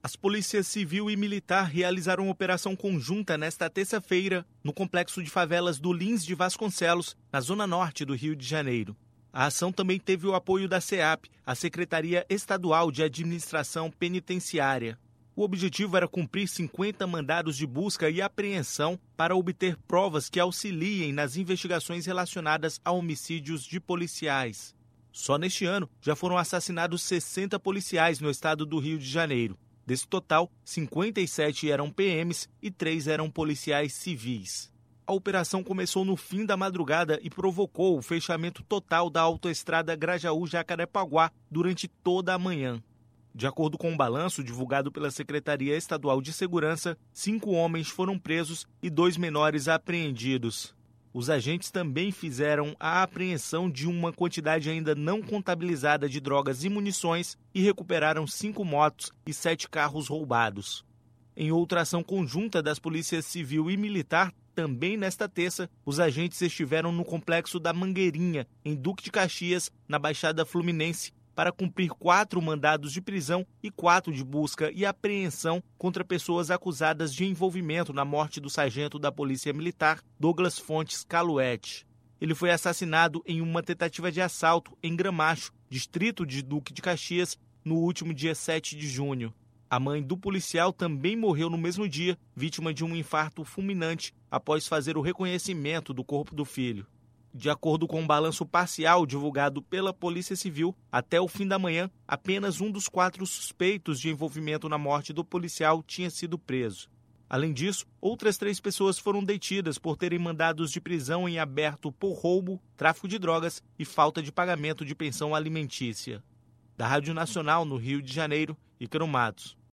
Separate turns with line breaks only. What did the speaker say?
As polícias civil e militar realizaram uma operação conjunta nesta terça-feira no complexo de favelas do Lins de Vasconcelos, na zona norte do Rio de Janeiro. A ação também teve o apoio da SEAP, a Secretaria Estadual de Administração Penitenciária. O objetivo era cumprir 50 mandados de busca e apreensão para obter provas que auxiliem nas investigações relacionadas a homicídios de policiais. Só neste ano já foram assassinados 60 policiais no estado do Rio de Janeiro. Desse total, 57 eram PMs e 3 eram policiais civis. A operação começou no fim da madrugada e provocou o fechamento total da autoestrada Grajaú-Jacarepaguá durante toda a manhã. De acordo com um balanço divulgado pela Secretaria Estadual de Segurança, 5 homens foram presos e 2 menores apreendidos. Os agentes também fizeram a apreensão de uma quantidade ainda não contabilizada de drogas e munições e recuperaram 5 motos e 7 carros roubados. Em outra ação conjunta das polícias civil e militar, também nesta terça, os agentes estiveram no complexo da Mangueirinha, em Duque de Caxias, na Baixada Fluminense, para cumprir 4 mandados de prisão e 4 de busca e apreensão contra pessoas acusadas de envolvimento na morte do sargento da Polícia Militar, Douglas Fontes Caluete. Ele foi assassinado em uma tentativa de assalto em Gramacho, distrito de Duque de Caxias, no último dia 7 de junho. A mãe do policial também morreu no mesmo dia, vítima de um infarto fulminante após fazer o reconhecimento do corpo do filho. De acordo com um balanço parcial divulgado pela Polícia Civil, até o fim da manhã, apenas um dos 4 suspeitos de envolvimento na morte do policial tinha sido preso. Além disso, outras 3 pessoas foram detidas por terem mandados de prisão em aberto por roubo, tráfico de drogas e falta de pagamento de pensão alimentícia. Da Rádio Nacional, no Rio de Janeiro, Ícaro Matos.